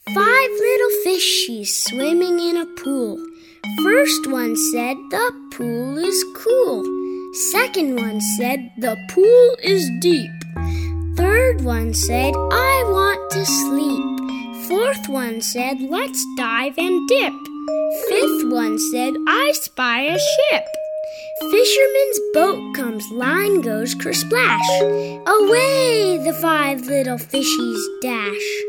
5 little fishies swimming in a pool. First one said, "The pool is cool." Second one said, "The pool is deep." Third one said, "I want to sleep." Fourth one said, "Let's dive and dip." Fifth one said, "I spy a ship." Fisherman's boat comes, line goes, kersplash. Away the 5 little fishies dash.